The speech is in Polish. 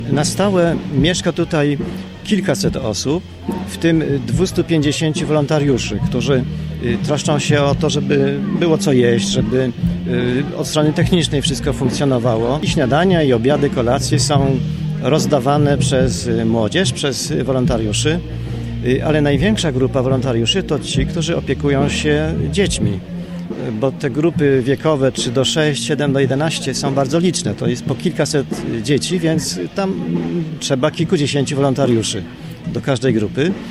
Na stałe mieszka tutaj kilkaset osób, w tym 250 wolontariuszy, którzy troszczą się o to, żeby było co jeść, żeby od strony technicznej wszystko funkcjonowało. I śniadania, i obiady, kolacje są rozdawane przez młodzież, przez wolontariuszy, ale największa grupa wolontariuszy to ci, którzy opiekują się dziećmi, bo te grupy wiekowe 3 do 6, 7 do 11 są bardzo liczne. To jest po kilkaset dzieci, więc tam trzeba kilkudziesięciu wolontariuszy do każdej grupy.